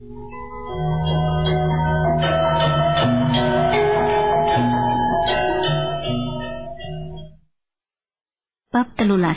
Bab 13.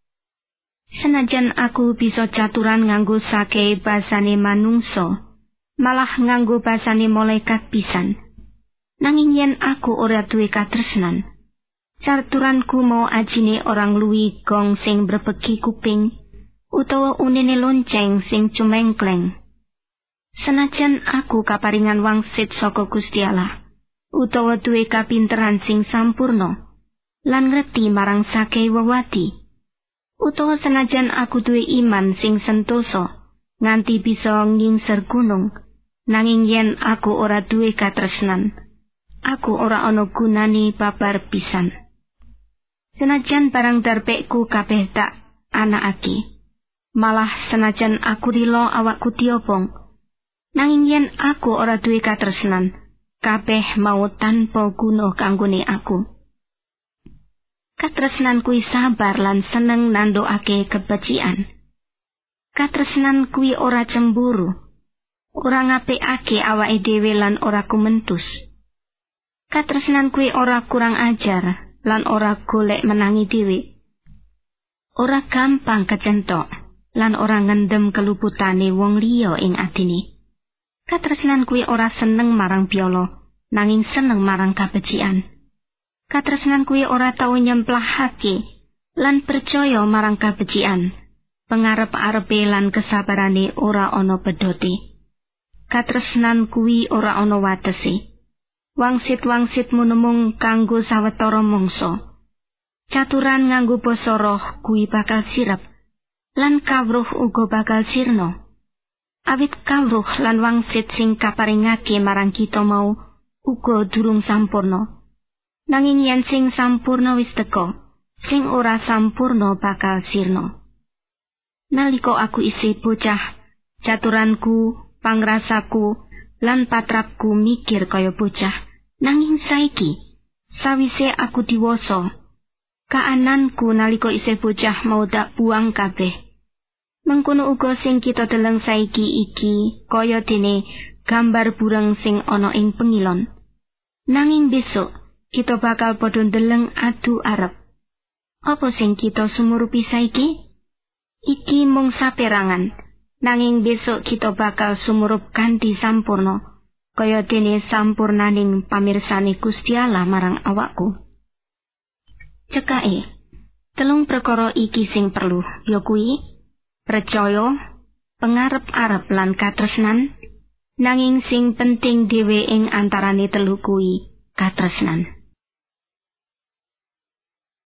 Senajan aku bisa caturan nganggo sake basane manungsa, malah nganggo basane malaikat pisan. Nanging yen aku ora duwe katresnan, caturanku mau ajine orang luwi gong sing brepeki kuping, utawa unene lonceng sing cumengkleng. Senajan aku kaparingan wangsit saka Gusti Allah, utawa duwe kapinteran sing sampurna, lan ngerti marang sake wewati, utawa senajan aku duwe iman sing sentosa nganti bisa ngingser gunung, nanging yen aku ora duwe katresnan, aku ora ana gunane babar pisan. Senajan barang darpekku kabeh tak anakake, malah senajan aku rila awakku diobong, nanging yen aku ora duwe katresnan, kabeh mau tanpa guna kanggone aku. Katresnan kuwi sabar lan seneng nandhokake kebecikan. Katresnan kuwi ora cemburu, ora ngapikake awake dhewe lan ora kumentus. Katresnan kuwi ora kurang ajar lan ora golek menangi dhewe. Ora gampang kecentok lan ora ngendem keluputane wong liya ing atine. Katresnan kuwi ora seneng marang piolo, nanging seneng marang kabecikan. Katresnan kuwi ora tau nyemplahake lan percaya marang kabecikan. Pengarep-arepe lan kesabarane ora ana pedote. Katresnan kuwi ora ana watese. Wangsit-wangsit munung kanggo sawetara mangsa. Caturan nganggo basa roh kuwi bakal sirep, lan kawruh uga bakal sirna. Awit kawruh lan wangsit sing kaparingake marang kita mau uga durung sampurna. Nanging yen sing sampurna wis teka, sing ora sampurna bakal sirna. Nalika aku isih bocah, caturanku, pangrasaku, lan patrapku mikir kaya bocah. Nanging saiki, sawise aku diwasa, kaananku nalika isih bocah mau tak buang kabeh. Mengkono uga sing kita deleng saiki iki kaya dene gambar bureng sing ana ing pengilon. Nanging besok kita bakal padha ndeleng adu arep. Apa sing kita sumurupi saiki? Iki mung saperangan, nanging besok kita bakal sumurup kanthi sampurna, kaya dene sampurnaning pamirsane Gusti Allah marang awakku. Cekake, 3 perkara iki sing perlu, yakuwi percaya, pengarep-arep lan katresnan, nanging sing penting dhewe ing antarane telu kuwi katresnan.